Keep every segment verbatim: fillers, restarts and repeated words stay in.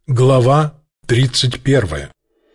Глава тридцать первая.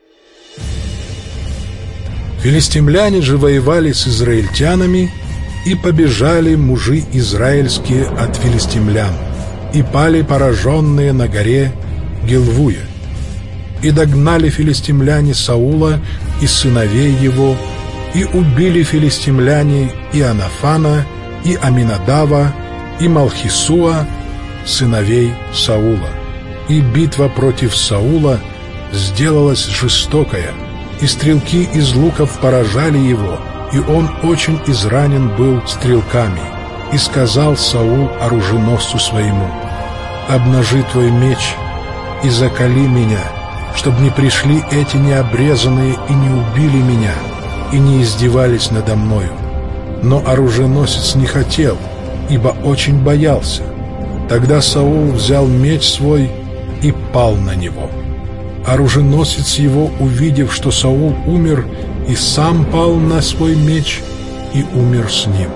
Филистимляне же воевали с израильтянами, и побежали мужи израильские от филистимлян, и пали пораженные на горе Гилвуе. И догнали филистимляне Саула и сыновей его, и убили филистимляне Иоаннафана, и Аминадава, и Малхисуа, сыновей Саула. И битва против Саула сделалась жестокая, и стрелки из луков поражали его, и он очень изранен был стрелками. И сказал Саул оруженосцу своему: «Обнажи твой меч и закали меня, чтобы не пришли эти необрезанные и не убили меня, и не издевались надо мною». Но оруженосец не хотел, ибо очень боялся. Тогда Саул взял меч свой и пал на него. Оруженосец его, увидев, что Саул умер, и сам пал на свой меч и умер с ним.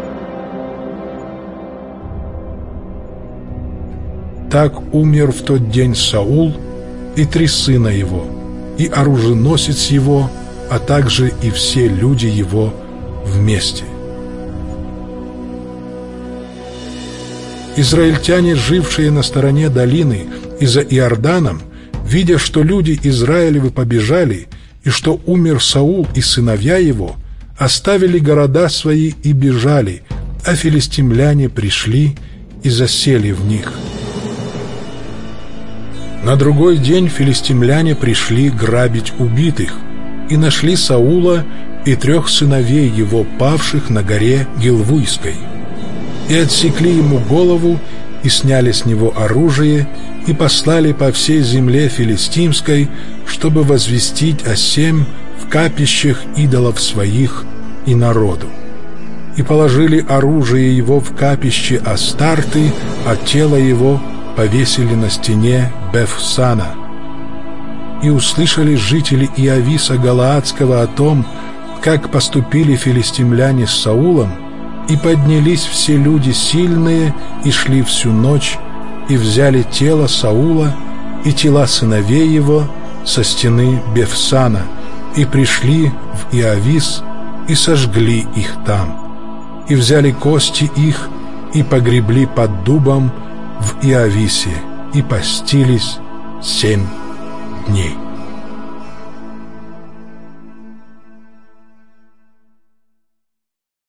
Так умер в тот день Саул и три сына его, и оруженосец его, а также и все люди его вместе. Израильтяне, жившие на стороне долины и за Иорданом, видя, что люди Израилевы побежали, и что умер Саул и сыновья его, оставили города свои и бежали, а филистимляне пришли и засели в них. На другой день филистимляне пришли грабить убитых, и нашли Саула и трех сыновей его, павших на горе Гилвуйской. И отсекли ему голову, и сняли с него оружие, и послали по всей земле филистимской, чтобы возвестить о сем в капищах идолов своих и народу. И положили оружие его в капище Астарты, а тело его повесили на стене Бефсана. И услышали жители Иависа Галаадского о том, как поступили филистимляне с Саулом, и поднялись все люди сильные, и шли всю ночь, и взяли тело Саула и тела сыновей его со стены Бефсана, и пришли в Иавис, и сожгли их там, и взяли кости их, и погребли под дубом в Иависе, и постились семь дней.